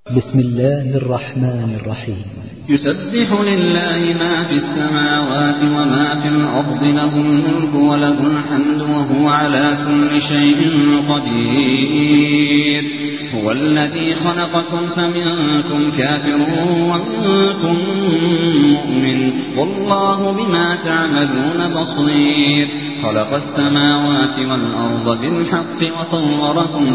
بسم الله الرحمن الرحيم. يسبح لله ما في السماوات وما في الأرض، له الملك وله الحمد وهو على كل شيء قدير. هو الذي خلقكم فمنكم كافر ومنكم مؤمن، والله بما تعملون بصير. خلق السماوات والأرض بالحق وصوركم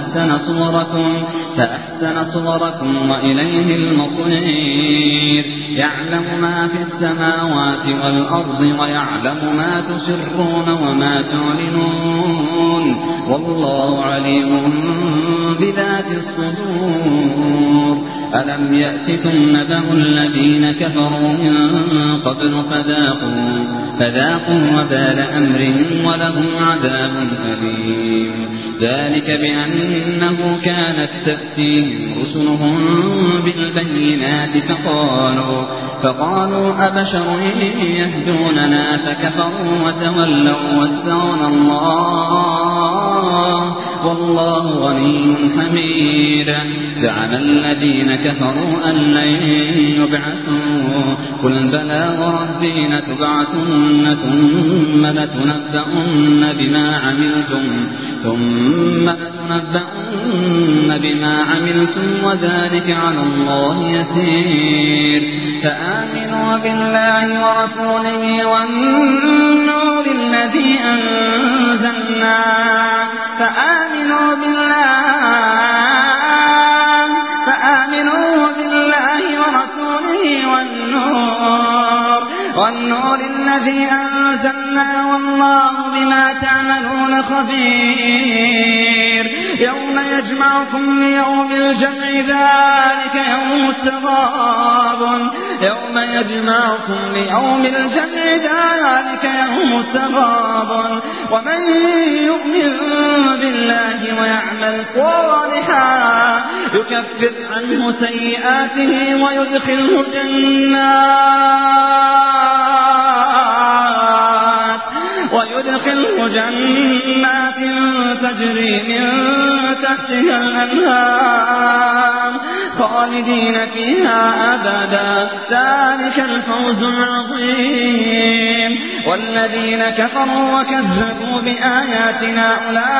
فأحسن صوركم وإليه المصير. يعلم ما في السماوات والأرض ويعلم ما تسرون وما تعلنون، والله عليم بذات الصدور. ألم يأتكم نبأ الذين كفروا من قبل فذاقوا وبال أمرهم ولهم عذاب أليم. ذلك بأنه كانت تأتيهم رسلهم بالبينات فقالوا أبشر يهدوننا فكفروا وتولوا واستغنى الله والله غني حميد. زعم الذين كفروا أن لن يبعثوا، قل بلى وربي لتبعثن ثم لتنبؤن بما عملتم وذلك على الله يسير. فآمنوا بالله ورسوله والنور الذي أنزلنا فآمنوا بالله ورسوله والنور الذي أنزلنا، والله بما تعملون خبير. يوم يجمعكم ليوم الجمع ذلك يوم التغابن ومن يؤمن بالله ويعمل صالحا يكفر عنه سيئاته ويدخله جنات تجري من تحتها الأنهار خالدين فيها أبدا، ذلك الفوز العظيم. والذين كفروا وكذبوا بآياتنا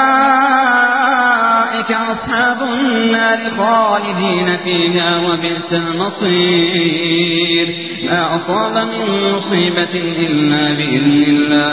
أولئك أصحاب النار خالدين فيها وبئس المصير. ما أصاب من مصيبة إلا بإذن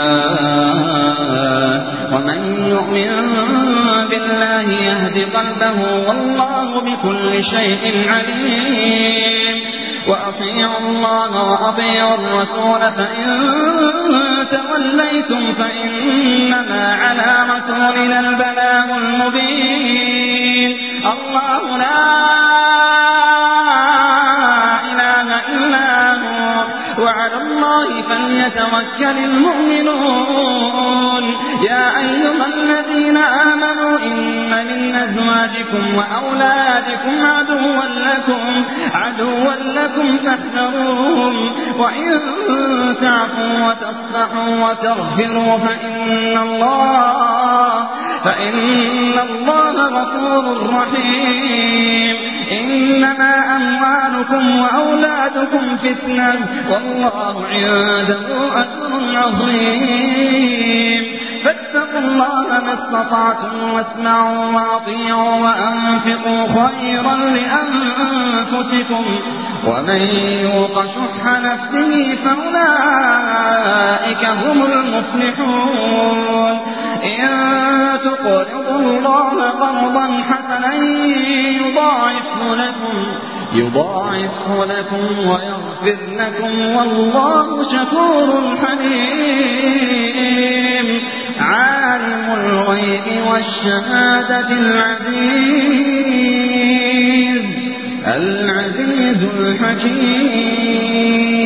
الله، ومن يؤمن بالله يهد قلبه والله بكل شيء عليم. وأطيعوا الله وأطيعوا الرسول، فإن توليتم فإنما على رسولنا البلاغ المبين. الله لا إله إلا هو وعلى الله فليتوكل المؤمنون. يا أيها الذين آمنوا إن من أزواجكم وأولادكم عدوا لكم فاحذروهم، وإن تعفوا وتصفحوا وتغفروا فإن الله غفور رحيم. إنما أموالكم وأولادكم فتنة والله عنده أجر عظيم. فاتقوا الله ما استطعتم واسمعوا وأطيعوا وأنفقوا خيرا لأنفسكم، ومن يوق شح نفسه فأولئك هم المفلحون. إن تقرضوا الله قرضا حسنا يضاعفه لكم ويغفر لكم، والله شكور حليم. عالم الغيب والشهادة العزيز الحكيم.